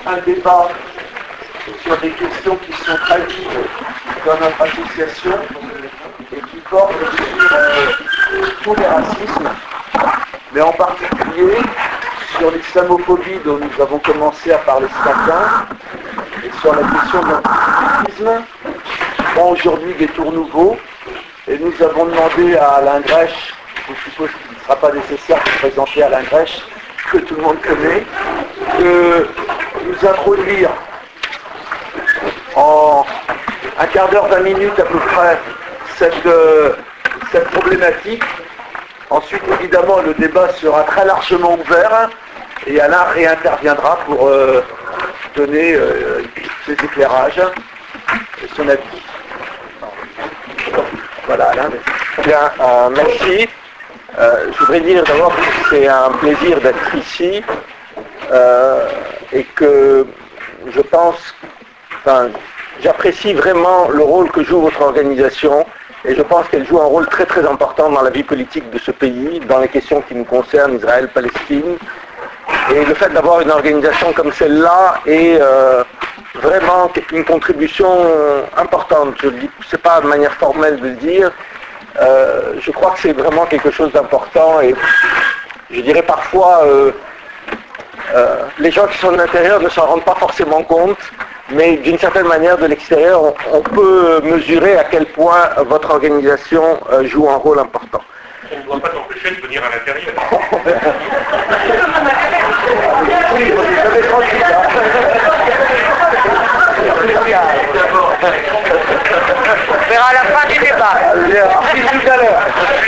un débat sur des questions qui sont très vives dans notre association et qui portent sur tous les racismes, mais en particulier sur l'islamophobie dont nous avons commencé à parler ce matin et sur la question de l'antisémitisme. Bon, aujourd'hui, des tours nouveaux, et nous avons demandé à Alain Grèche, je suppose qu'il ne sera pas nécessaire de présenter Alain Grèche, que tout le monde connaît, de nous introduire en un quart d'heure, 20 minutes à peu près, cette problématique. Ensuite, évidemment, le débat sera très largement ouvert et Alain réinterviendra pour donner ses éclairages et son avis. Voilà, Alain. Bien, merci. Je voudrais dire d'abord que c'est un plaisir d'être ici et que je pense, j'apprécie vraiment le rôle que joue votre organisation et je pense qu'elle joue un rôle très très important dans la vie politique de ce pays, dans les questions qui nous concernent, Israël, Palestine. Et le fait d'avoir une organisation comme celle-là est vraiment une contribution importante. Je ne sais pas de manière formelle de le dire. Je crois que c'est vraiment quelque chose d'important et je dirais parfois les gens qui sont de l'intérieur ne s'en rendent pas forcément compte, mais d'une certaine manière de l'extérieur on peut mesurer à quel point votre organisation joue un rôle important. On ne doit pas t'empêcher de venir à l'intérieur. On verra à la fin du débat. Tout à l'heure.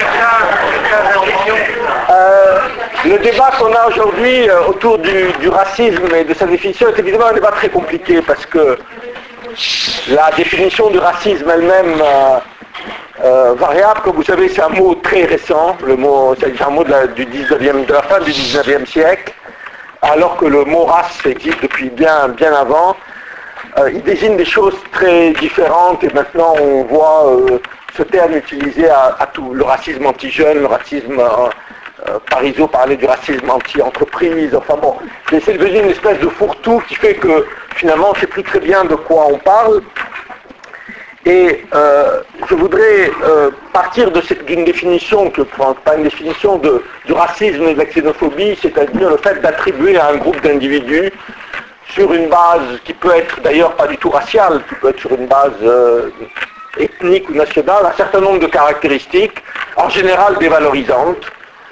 Le débat qu'on a aujourd'hui autour du racisme et de sa définition est évidemment un débat très compliqué parce que la définition du racisme elle-même variable, comme vous savez, c'est un mot très récent. C'est un mot de la fin du 19e siècle, alors que le mot race existe depuis bien avant. Il désigne des choses très différentes et maintenant on voit ce terme utilisé à tout. Le racisme anti-jeune, le racisme... Parisot parlait du racisme anti-entreprise, enfin bon, c'est devenu une espèce de fourre-tout qui fait que finalement on ne sait plus très bien de quoi on parle. Et je voudrais partir d'une définition, pas une définition du racisme et de la xénophobie, c'est-à-dire le fait d'attribuer à un groupe d'individus sur une base qui peut être d'ailleurs pas du tout raciale, qui peut être sur une base ethnique ou nationale, un certain nombre de caractéristiques, en général dévalorisantes,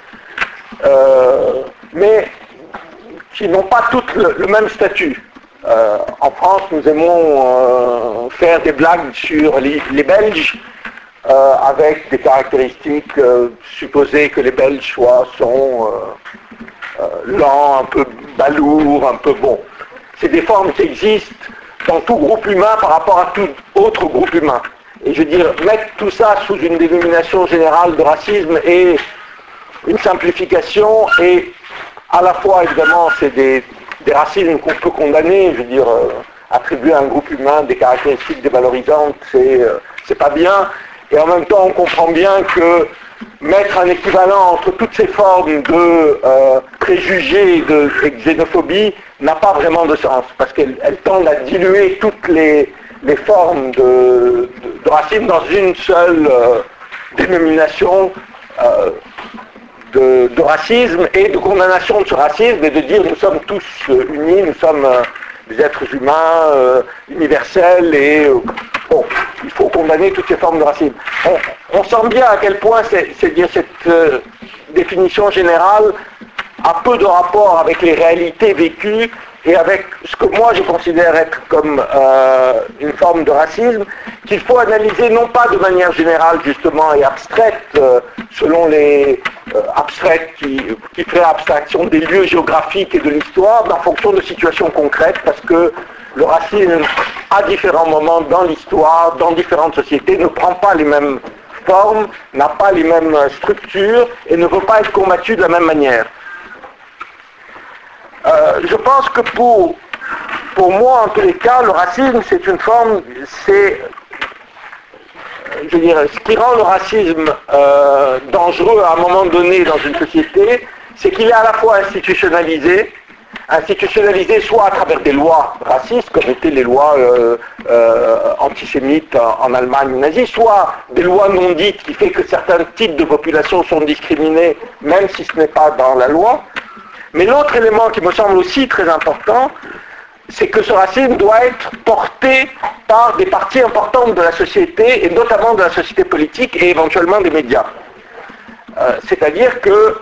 mais qui n'ont pas toutes le même statut. En France, nous aimons faire des blagues sur les Belges, avec des caractéristiques supposées que les Belges sont lents, un peu balourds, un peu bons. C'est des formes qui existent dans tout groupe humain par rapport à tout autre groupe humain. Et je veux dire, mettre tout ça sous une dénomination générale de racisme est une simplification et à la fois, évidemment, c'est des racismes qu'on peut condamner, je veux dire, attribuer à un groupe humain des caractéristiques dévalorisantes, c'est pas bien, et en même temps, on comprend bien que mettre un équivalent entre toutes ces formes de préjugés et de xénophobie n'a pas vraiment de sens, parce qu'elle tend à diluer toutes les formes de racisme dans une seule dénomination de racisme et de condamnation de ce racisme et de dire nous sommes tous unis, nous sommes des êtres humains universels et bon, il faut condamner toutes ces formes de racisme. On sent bien à quel point cette définition générale a peu de rapport avec les réalités vécues et avec ce que moi je considère être comme une forme de racisme, qu'il faut analyser non pas de manière générale justement et abstraite, selon les abstraites qui feraient abstraction des lieux géographiques et de l'histoire, mais en fonction de situations concrètes, parce que le racisme, à différents moments dans l'histoire, dans différentes sociétés, ne prend pas les mêmes formes, n'a pas les mêmes structures et ne veut pas être combattu de la même manière. Je pense que pour moi, en tous les cas, le racisme, c'est une forme, je dirais, ce qui rend le racisme dangereux à un moment donné dans une société, c'est qu'il est à la fois institutionnalisé, institutionnalisé soit à travers des lois racistes, comme étaient les lois antisémites en Allemagne nazie, soit des lois non dites qui fait que certains types de populations sont discriminés, même si ce n'est pas dans la loi. Mais l'autre élément qui me semble aussi très important, c'est que ce racisme doit être porté par des parties importantes de la société, et notamment de la société politique et éventuellement des médias. C'est-à-dire que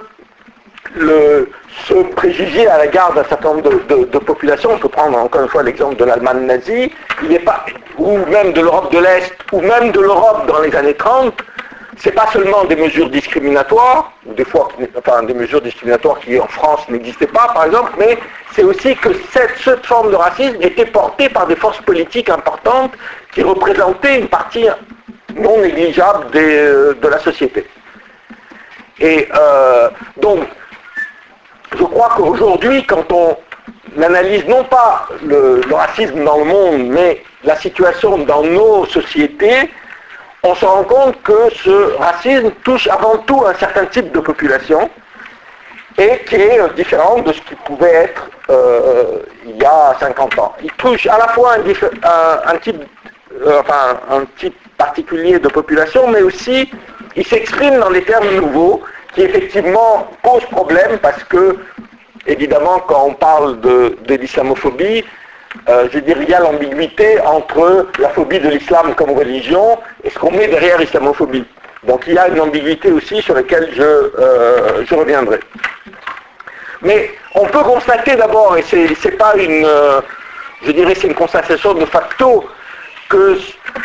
ce préjugé à l'égard d'un certain nombre de populations, on peut prendre encore une fois l'exemple de l'Allemagne nazie, ou même de l'Europe de l'Est, ou même de l'Europe dans les années 30, c'est pas seulement des mesures discriminatoires, ou des mesures discriminatoires qui en France n'existaient pas par exemple, mais c'est aussi que cette forme de racisme était portée par des forces politiques importantes qui représentaient une partie non négligeable de la société. Et donc, je crois qu'aujourd'hui, quand on analyse non pas le racisme dans le monde, mais la situation dans nos sociétés, on se rend compte que ce racisme touche avant tout un certain type de population et qui est différent de ce qui pouvait être il y a 50 ans. Il touche à la fois un type particulier de population, mais aussi il s'exprime dans des termes nouveaux qui effectivement posent problème parce que, évidemment, quand on parle de l'islamophobie, je veux dire, il y a l'ambiguïté entre la phobie de l'islam comme religion et ce qu'on met derrière l'islamophobie. Donc il y a une ambiguïté aussi sur laquelle je reviendrai. Mais on peut constater d'abord, et c'est pas une, je dirais, c'est une constatation de facto, que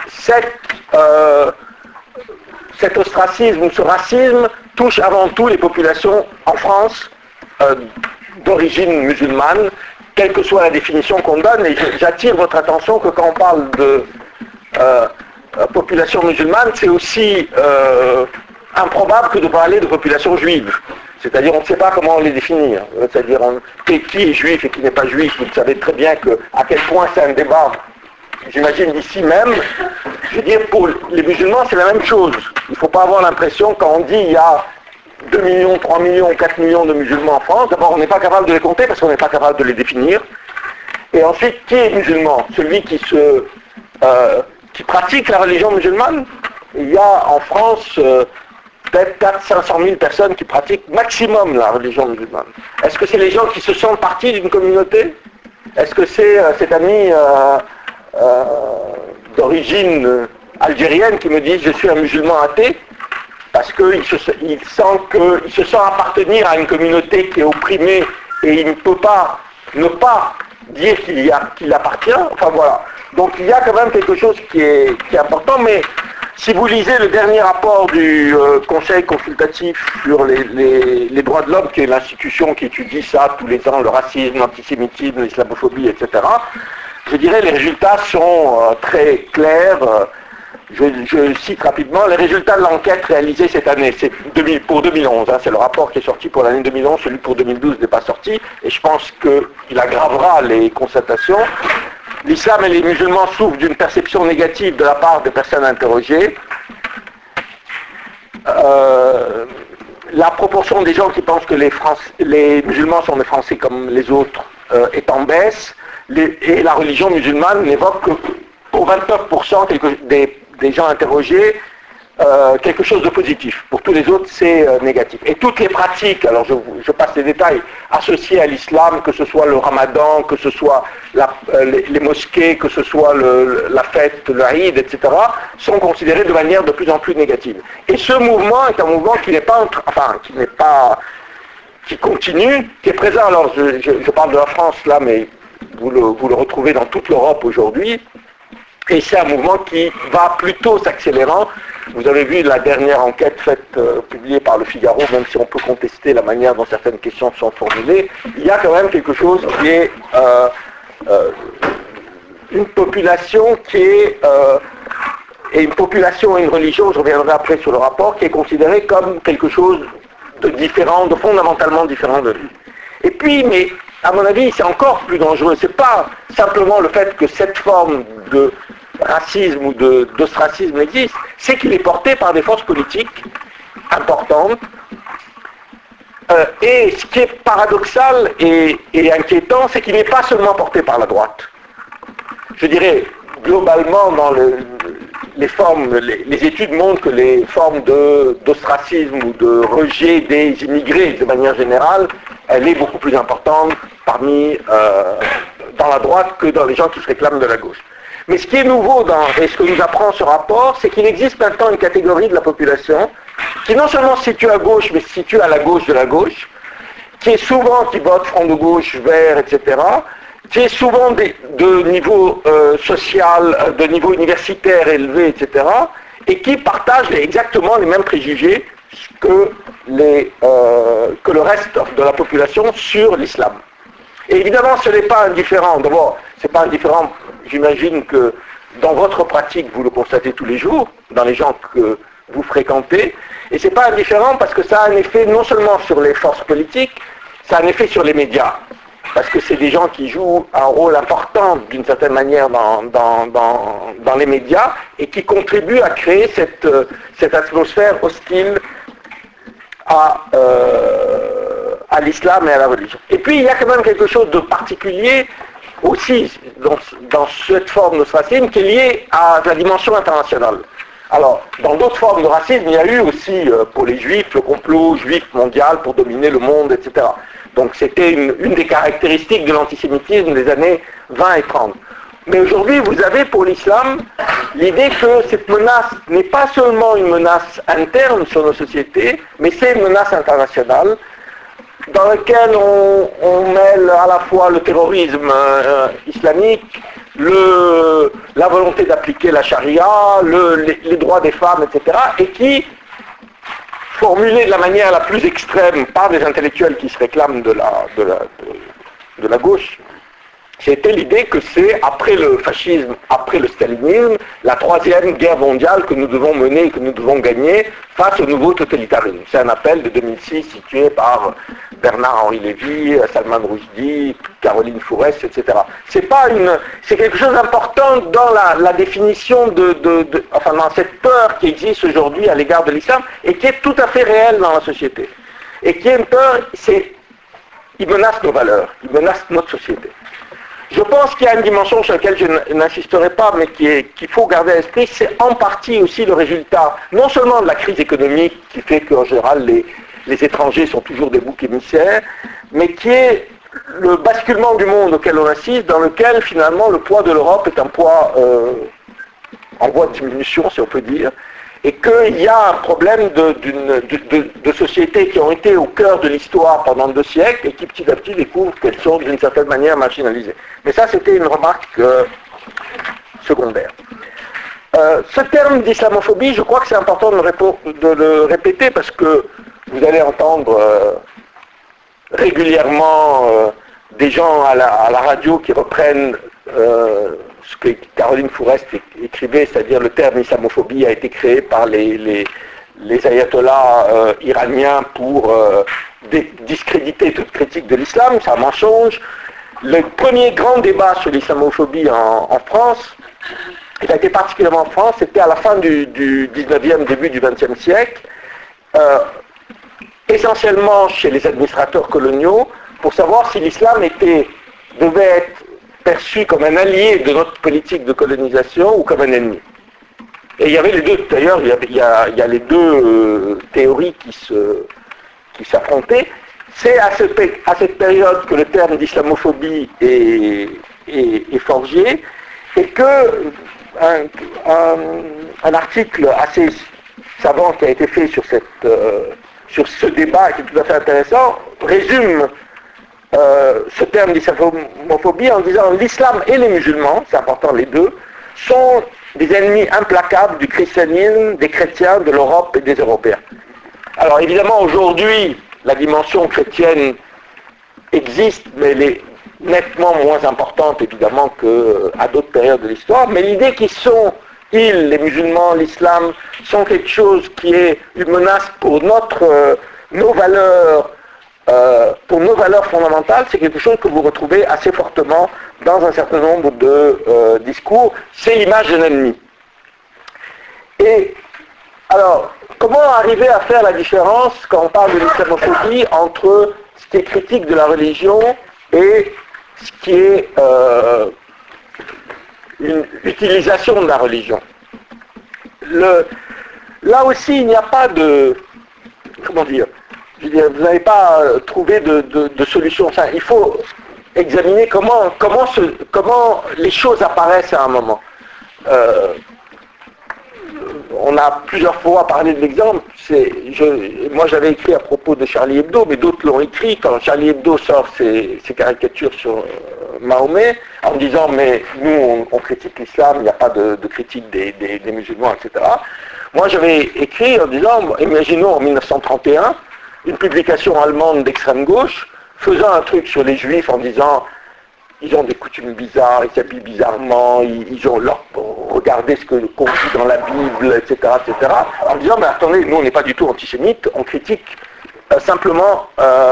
cet ostracisme ou ce racisme touche avant tout les populations en France d'origine musulmane, quelle que soit la définition qu'on donne, et j'attire votre attention que quand on parle de population musulmane, c'est aussi improbable que de parler de population juive. C'est-à-dire on ne sait pas comment les définir. C'est-à-dire qui est juif et qui n'est pas juif. Vous savez très bien à quel point c'est un débat, j'imagine ici même. Je veux dire, pour les musulmans, c'est la même chose. Il ne faut pas avoir l'impression, quand on dit il y a 2 millions, 3 millions, 4 millions de musulmans en France, d'abord on n'est pas capable de les compter parce qu'on n'est pas capable de les définir. Et ensuite, qui est musulman? Celui qui pratique la religion musulmane. Il y a en France peut-être 400 000 personnes qui pratiquent maximum la religion musulmane. Est-ce que c'est les gens qui se sentent partie d'une communauté? Est-ce que c'est cet ami d'origine algérienne qui me dit je suis un musulman athée parce qu'il se sent appartenir à une communauté qui est opprimée et il ne peut pas ne pas dire qu'il appartient. Enfin voilà. Donc il y a quand même quelque chose qui est important, mais si vous lisez le dernier rapport du Conseil consultatif sur les droits de l'homme, qui est l'institution qui étudie ça tous les ans, le racisme, l'antisémitisme, l'islamophobie, etc., je dirais les résultats sont très clairs. Je cite rapidement les résultats de l'enquête réalisée cette année, c'est pour 2011, c'est le rapport qui est sorti pour l'année 2011, celui pour 2012 n'est pas sorti, et je pense qu'il aggravera les constatations. L'islam et les musulmans souffrent d'une perception négative de la part des personnes interrogées. La proportion des gens qui pensent que les musulmans sont des Français comme les autres est en baisse, et la religion musulmane n'évoque que pour 29% des gens interrogés quelque chose de positif. Pour tous les autres, c'est négatif. Et toutes les pratiques, alors je passe les détails, associées à l'islam, que ce soit le ramadan, que ce soit les mosquées, que ce soit la fête, le Eid, etc., sont considérées de manière de plus en plus négative. Et ce mouvement est un mouvement qui continue, qui est présent. Alors je parle de la France là, mais vous le retrouvez dans toute l'Europe aujourd'hui. Et c'est un mouvement qui va plutôt s'accélérant. Vous avez vu la dernière enquête publiée par le Figaro, même si on peut contester la manière dont certaines questions sont formulées, il y a quand même quelque chose qui est une population qui est et une population et une religion, je reviendrai après sur le rapport, qui est considérée comme quelque chose de différent, de fondamentalement différent de lui. Et puis, mais à mon avis, c'est encore plus dangereux. C'est pas simplement le fait que cette forme de racisme ou d'ostracisme existe, c'est qu'il est porté par des forces politiques importantes Et ce qui est paradoxal et inquiétant, c'est qu'il n'est pas seulement porté par la droite. Je dirais, globalement, dans les formes, les études montrent que les formes d'ostracisme ou de rejet des immigrés, de manière générale, elle est beaucoup plus importante dans la droite que dans les gens qui se réclament de la gauche. Mais ce qui est nouveau et ce que nous apprend ce rapport, c'est qu'il existe maintenant une catégorie de la population qui non seulement se situe à gauche, mais se situe à la gauche de la gauche, qui vote Front de gauche, Vert, etc., qui est souvent de niveau social, de niveau universitaire élevé, etc., et qui partage exactement les mêmes préjugés que le reste de la population sur l'islam. Et évidemment, ce n'est pas indifférent. D'abord, c'est pas indifférent, j'imagine que dans votre pratique, vous le constatez tous les jours, dans les gens que vous fréquentez, et c'est pas indifférent parce que ça a un effet non seulement sur les forces politiques, ça a un effet sur les médias. Parce que c'est des gens qui jouent un rôle important, d'une certaine manière, dans les médias, et qui contribuent à créer cette atmosphère hostile à l'islam et à la religion. Et puis, il y a quand même quelque chose de particulier aussi dans cette forme de racisme qui est liée à la dimension internationale. Alors, dans d'autres formes de racisme, il y a eu aussi, pour les juifs, le complot juif mondial pour dominer le monde, etc. Donc c'était une des caractéristiques de l'antisémitisme des années 20 et 30. Mais aujourd'hui, vous avez pour l'islam l'idée que cette menace n'est pas seulement une menace interne sur nos sociétés, mais c'est une menace internationale dans laquelle on mêle à la fois le terrorisme islamique, la volonté d'appliquer la charia, les droits des femmes, etc., et qui, formulé de la manière la plus extrême par des intellectuels qui se réclament de la gauche, c'était l'idée que c'est, après le fascisme, après le stalinisme, la troisième guerre mondiale que nous devons mener et que nous devons gagner face au nouveau totalitarisme. C'est un appel de 2006 situé par Bernard-Henri Lévy, Salman Rushdie, Caroline Fourest, etc. C'est quelque chose d'important dans la définition dans cette peur qui existe aujourd'hui à l'égard de l'islam et qui est tout à fait réelle dans la société. Et qui est une peur, il menace nos valeurs, il menace notre société. Je pense qu'il y a une dimension sur laquelle je n'insisterai pas, mais qu'il faut garder à l'esprit, c'est en partie aussi le résultat, non seulement de la crise économique, qui fait qu'en général les étrangers sont toujours des boucs émissaires, mais qui est le basculement du monde auquel on assiste, dans lequel finalement le poids de l'Europe est un poids en voie de diminution, si on peut dire, et qu'il y a un problème de sociétés qui ont été au cœur de l'histoire pendant 2 siècles et qui petit à petit découvrent qu'elles sont d'une certaine manière marginalisées. Mais ça, c'était une remarque secondaire. Ce terme d'islamophobie, je crois que c'est important de le répéter parce que vous allez entendre régulièrement des gens à la radio qui reprennent ce que Caroline Fourest écrivait, c'est-à-dire le terme islamophobie a été créé par les ayatollahs iraniens pour discréditer toute critique de l'islam, c'est un mensonge. Le premier grand débat sur l'islamophobie en France, il a été particulièrement en France, c'était à la fin du 19e, début du 20e siècle, essentiellement chez les administrateurs coloniaux, pour savoir si l'islam devait être perçu comme un allié de notre politique de colonisation ou comme un ennemi. Et il y avait les deux, d'ailleurs, il y a les deux théories qui s'affrontaient. C'est à cette période que le terme d'islamophobie est forgé et que un article assez savant qui a été fait sur ce débat, qui est tout à fait intéressant, résume ce terme d'islamophobie en disant l'islam et les musulmans, c'est important les deux, sont des ennemis implacables du christianisme, des chrétiens, de l'Europe et des Européens. Alors évidemment aujourd'hui la dimension chrétienne existe, mais elle est nettement moins importante évidemment qu'à d'autres périodes de l'histoire, mais l'idée qu'ils sont, les musulmans, l'islam, sont quelque chose qui est une menace pour nos valeurs, pour nos valeurs fondamentales, c'est quelque chose que vous retrouvez assez fortement dans un certain nombre de discours. C'est l'image d'un ennemi. Et Alors, comment arriver à faire la différence quand on parle de l'islamophobie entre ce qui est critique de la religion et ce qui est une utilisation de la religion? Là aussi, il n'y a pas de... Comment dire? Je veux dire, vous n'avez pas trouvé de solution. Il faut examiner comment les choses apparaissent à un moment. On a plusieurs fois parlé de l'exemple. Moi, j'avais écrit à propos de Charlie Hebdo, mais d'autres l'ont écrit quand Charlie Hebdo sort ses caricatures sur Mahomet, en disant mais nous on critique l'islam, il n'y a pas de critique des musulmans, etc. Moi, j'avais écrit en disant, imaginons en 1931 une publication allemande d'extrême gauche faisant un truc sur les juifs en disant ils ont des coutumes bizarres, ils s'habillent bizarrement, ils ont regardez ce qu'on dit dans la Bible, etc., etc. En disant, mais attendez, nous on n'est pas du tout antisémites, on critique simplement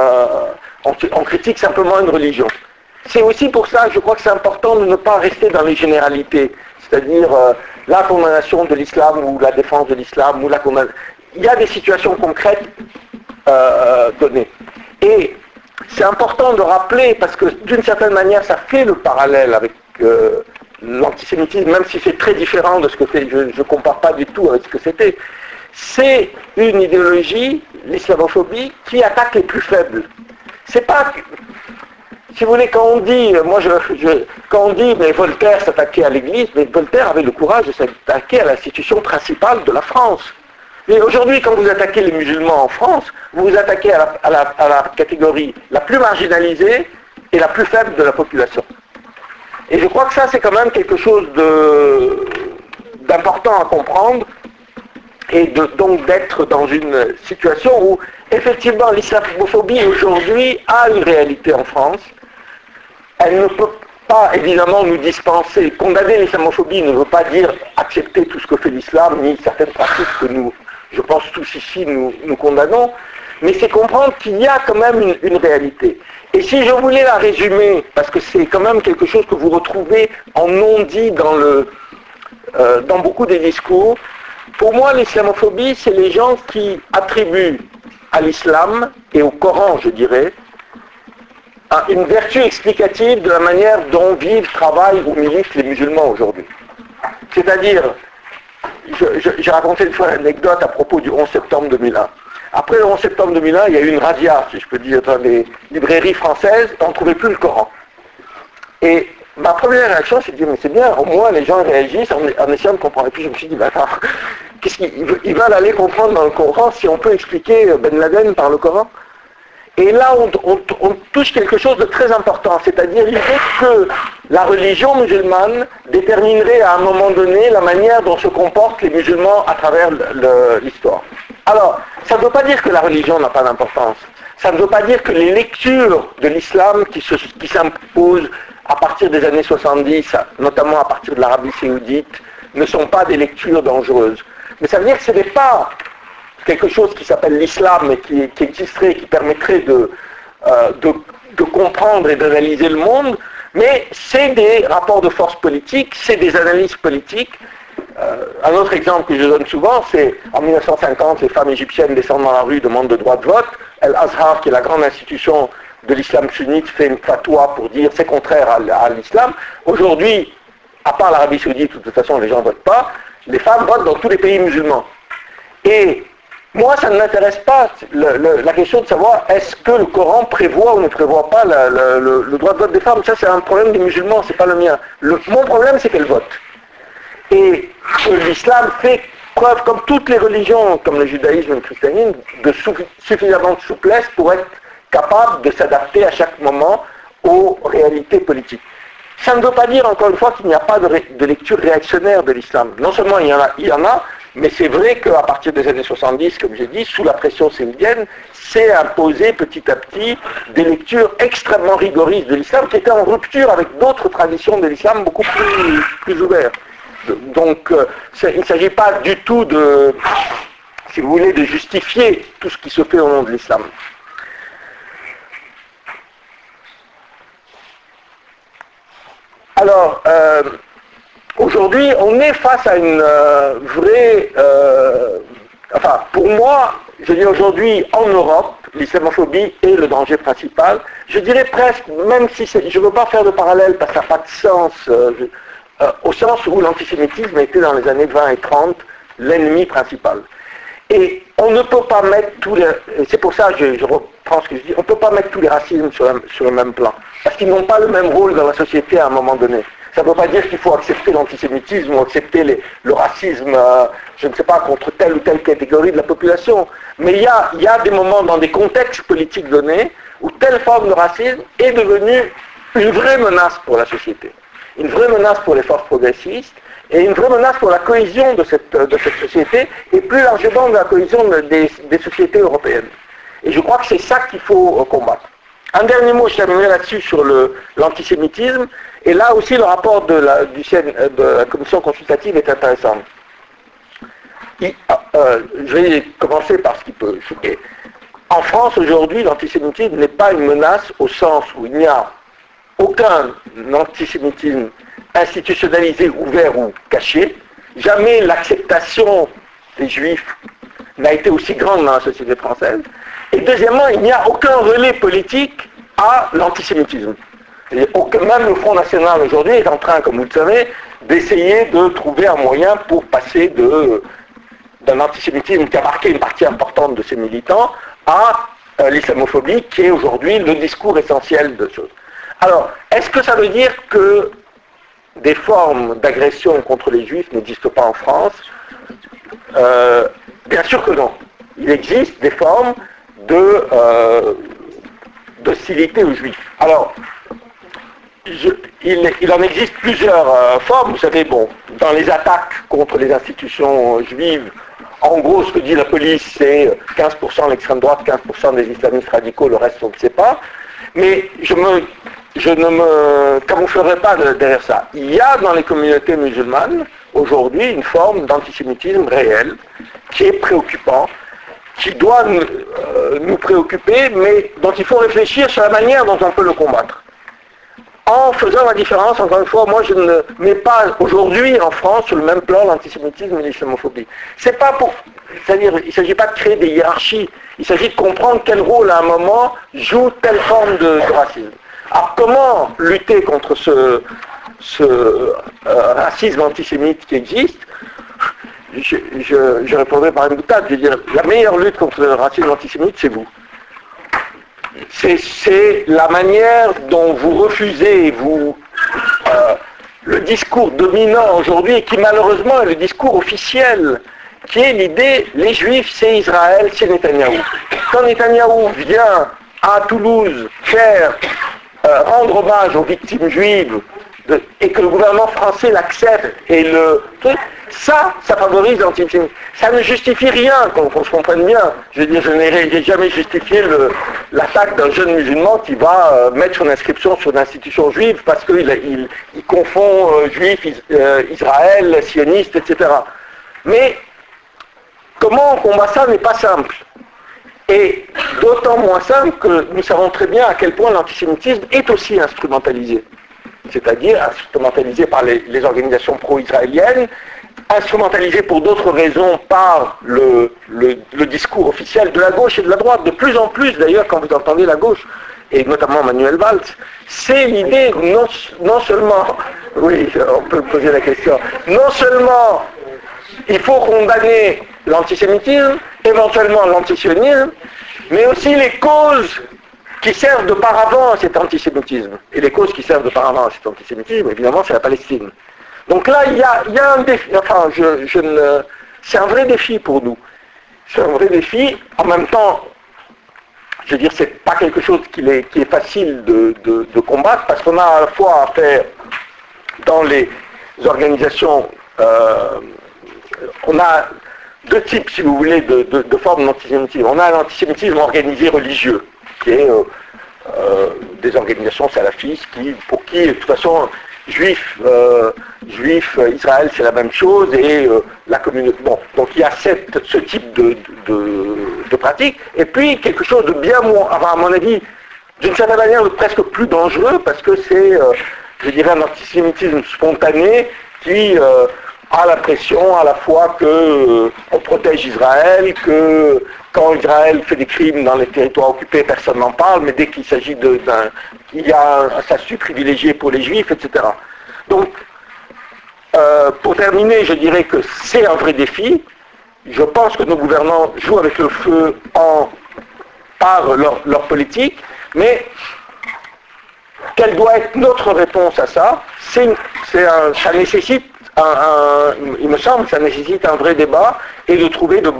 une religion. C'est aussi pour ça, je crois que c'est important de ne pas rester dans les généralités, c'est-à-dire la condamnation de l'islam ou la défense de l'islam ou la condamnation. Il y a des situations concrètes données. Et c'est important de rappeler, parce que d'une certaine manière, ça fait le parallèle avec l'antisémitisme, même si c'est très différent de ce que c'est, je ne compare pas du tout avec ce que c'était. C'est une idéologie, l'islamophobie, qui attaque les plus faibles. C'est pas... Si vous voulez, quand on dit, quand on dit, mais Voltaire s'attaquait à l'Église, mais Voltaire avait le courage de s'attaquer à l'institution principale de la France. Et aujourd'hui, quand vous attaquez les musulmans en France, vous vous attaquez à la catégorie la plus marginalisée et la plus faible de la population. Et je crois que ça, c'est quand même quelque chose d'important à comprendre, et donc d'être dans une situation où, effectivement, l'islamophobie aujourd'hui a une réalité en France. Elle ne peut pas, évidemment, nous dispenser. Condamner l'islamophobie ne veut pas dire accepter tout ce que fait l'islam, ni certaines pratiques que nous, je pense tous ici, nous condamnons, mais c'est comprendre qu'il y a quand même une réalité. Et si je voulais la résumer, parce que c'est quand même quelque chose que vous retrouvez en non-dit dans beaucoup des discours, pour moi, l'islamophobie, c'est les gens qui attribuent à l'islam et au Coran, je dirais, une vertu explicative de la manière dont vivent, travaillent ou militent les musulmans aujourd'hui. C'est-à-dire, j'ai raconté une fois une anecdote à propos du 11 septembre 2001. Après le 11 septembre 2001, il y a eu une razzia, si je peux dire, dans les librairies françaises, on ne trouvait plus le Coran. Et ma première réaction, c'est de dire, mais c'est bien, au moins les gens réagissent en essayant de comprendre. Et puis je me suis dit, attends, qu'est-ce qu'ils veulent aller comprendre dans le Coran si on peut expliquer Ben Laden par le Coran? Et là, on touche quelque chose de très important, c'est-à-dire l'idée que la religion musulmane déterminerait à un moment donné la manière dont se comportent les musulmans à travers l'histoire. Alors, ça ne veut pas dire que la religion n'a pas d'importance. Ça ne veut pas dire que les lectures de l'islam qui s'imposent à partir des années 70, notamment à partir de l'Arabie saoudite, ne sont pas des lectures dangereuses. Mais ça veut dire que ce n'est pas quelque chose qui s'appelle l'islam et qui existerait, qui permettrait de comprendre et d'analyser le monde, mais c'est des rapports de force politique, c'est des analyses politiques. Un autre exemple que je donne souvent, c'est en 1950, les femmes égyptiennes descendent dans la rue, demandent le droit de vote. Al-Azhar, qui est la grande institution de l'islam sunnite, fait une fatwa pour dire c'est contraire à l'islam. Aujourd'hui, à part l'Arabie saoudite, de toute façon les gens ne votent pas, les femmes votent dans tous les pays musulmans. Et moi, ça ne m'intéresse pas la question de savoir est-ce que le Coran prévoit ou ne prévoit pas le droit de vote des femmes. Ça, c'est un problème des musulmans, c'est pas le mien. Mon problème, c'est qu'elles votent. Et l'islam fait preuve, comme toutes les religions, comme le judaïsme et le christianisme, de suffisamment de souplesse pour être capable de s'adapter à chaque moment aux réalités politiques. Ça ne veut pas dire, encore une fois, qu'il n'y a pas de lecture réactionnaire de l'islam. Non seulement il y en a, mais c'est vrai qu'à partir des années 70, comme j'ai dit, sous la pression saoudienne, s'est imposé petit à petit des lectures extrêmement rigoristes de l'islam qui étaient en rupture avec d'autres traditions de l'islam beaucoup plus ouvertes. Donc, il ne s'agit pas du tout de, si vous voulez, de justifier tout ce qui se fait au nom de l'islam. Alors, aujourd'hui, on est face à une vraie Enfin, pour moi, je dis aujourd'hui, en Europe, l'islamophobie est le danger principal. Je dirais presque, même si je ne veux pas faire de parallèle parce que ça n'a pas de sens, au sens où l'antisémitisme était dans les années 20 et 30 l'ennemi principal. Et on ne peut pas mettre tous les... C'est pour ça que je reprends ce que je dis. On ne peut pas mettre tous les racismes sur le même plan. Parce qu'ils n'ont pas le même rôle dans la société à un moment donné. Ça ne veut pas dire qu'il faut accepter l'antisémitisme ou accepter le racisme, je ne sais pas, contre telle ou telle catégorie de la population. Mais il y a des moments dans des contextes politiques donnés où telle forme de racisme est devenue une vraie menace pour la société. Une vraie menace pour les forces progressistes et une vraie menace pour la cohésion de cette société et plus largement de la cohésion des sociétés européennes. Et je crois que c'est ça qu'il faut combattre. Un dernier mot, je terminerai là-dessus sur l'antisémitisme. Et là aussi, le rapport de la commission consultative est intéressant. Je vais commencer par ce qui peut choquer. En France, aujourd'hui, l'antisémitisme n'est pas une menace au sens où il n'y a aucun antisémitisme institutionnalisé, ouvert ou caché. Jamais l'acceptation des juifs n'a été aussi grande dans la société française. Et deuxièmement, il n'y a aucun relais politique à l'antisémitisme. Même le Front National aujourd'hui est en train, comme vous le savez, d'essayer de trouver un moyen pour passer d'un antisémitisme qui a marqué une partie importante de ses militants à l'islamophobie qui est aujourd'hui le discours essentiel de choses. Alors, est-ce que ça veut dire que des formes d'agression contre les juifs n'existent pas en France? Bien sûr que non. Il existe des formes d'hostilité aux juifs. Alors, il en existe plusieurs formes. Vous savez, bon, dans les attaques contre les institutions juives, en gros, ce que dit la police, c'est 15% l'extrême droite, 15% des islamistes radicaux, le reste, on ne sait pas. Mais je ne me camouflerai pas derrière ça. Il y a dans les communautés musulmanes, aujourd'hui, une forme d'antisémitisme réel, qui est préoccupant, qui doit nous préoccuper, mais dont il faut réfléchir sur la manière dont on peut le combattre. En faisant la différence, encore une fois, moi je ne mets pas aujourd'hui en France sur le même plan l'antisémitisme et l'islamophobie. C'est pas pour... C'est-à-dire, il ne s'agit pas de créer des hiérarchies, il s'agit de comprendre quel rôle à un moment joue telle forme de racisme. Alors comment lutter contre ce racisme antisémite qui existe? Je répondrai par une boutade, je veux dire, la meilleure lutte contre le racisme antisémite, c'est vous. C'est la manière dont vous refusez, le discours dominant aujourd'hui, et qui malheureusement est le discours officiel, qui est l'idée, les Juifs, c'est Israël, c'est Netanyahou. Quand Netanyahou vient à Toulouse rendre hommage aux victimes juives, et que le gouvernement français l'accepte, et ça favorise l'antisémitisme. Ça ne justifie rien, qu'on se comprenne bien. Je veux dire, je n'ai jamais justifié l'attaque d'un jeune musulman qui va mettre son inscription sur une institution juive parce qu'il confond juif, Israël, sioniste, etc. Mais comment on combat ça n'est pas simple. Et d'autant moins simple que nous savons très bien à quel point l'antisémitisme est aussi instrumentalisé. C'est-à-dire instrumentalisé par les organisations pro-israéliennes, instrumentalisé pour d'autres raisons par le discours officiel de la gauche et de la droite. De plus en plus, d'ailleurs, quand vous entendez la gauche, et notamment Manuel Valls, c'est l'idée non seulement, oui, on peut poser la question, non seulement il faut condamner l'antisémitisme, éventuellement l'antisionisme, mais aussi les causes qui servent de paravent à cet antisémitisme. Et les causes qui servent de paravent à cet antisémitisme, évidemment, c'est la Palestine. Donc là, il y a un défi, enfin, c'est un vrai défi pour nous. C'est un vrai défi. En même temps, je veux dire, c'est pas quelque chose qui est facile de combattre, parce qu'on a à la fois à faire dans les organisations, on a deux types, si vous voulez, de formes d'antisémitisme. On a l'antisémitisme organisé religieux, qui est des organisations salafistes pour qui, de toute façon, Juifs, Israël, c'est la même chose, et la communauté. Bon, donc il y a ce type de pratique, et puis quelque chose de bien moins, enfin, à mon avis, d'une certaine manière, presque plus dangereux, parce que c'est, je dirais, un antisémitisme spontané qui a l'impression à la fois qu'on protège Israël, que quand Israël fait des crimes dans les territoires occupés, personne n'en parle, mais dès qu'il s'agit il y a un statut privilégié pour les Juifs, etc. Donc, pour terminer, je dirais que c'est un vrai défi. Je pense que nos gouvernants jouent avec le feu par leur politique, mais quelle doit être notre réponse à ça? Ça nécessite il me semble que ça nécessite un vrai débat et de trouver de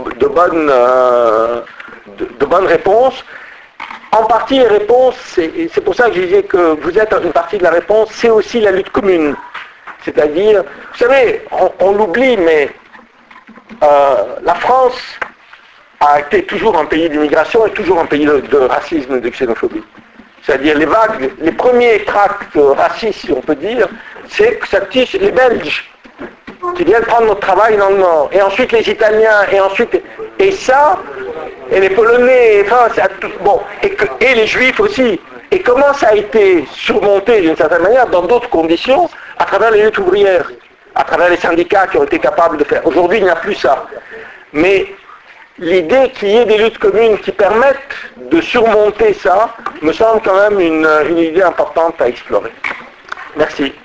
bonnes réponses. En partie, les réponses, c'est pour ça que je disais que vous êtes une partie de la réponse, c'est aussi la lutte commune. C'est-à-dire, vous savez, on l'oublie, mais la France a été toujours un pays d'immigration et toujours un pays de racisme et de xénophobie. C'est-à-dire les premiers tracts racistes, si on peut dire, c'est que ça touche les Belges qui viennent prendre notre travail dans le Nord, et ensuite les Italiens, et les Polonais, et les Juifs aussi. Et comment ça a été surmonté d'une certaine manière, dans d'autres conditions, à travers les luttes ouvrières, à travers les syndicats qui ont été capables de faire. Aujourd'hui, il n'y a plus ça. Mais l'idée qu'il y ait des luttes communes qui permettent de surmonter ça me semble quand même une idée importante à explorer. Merci.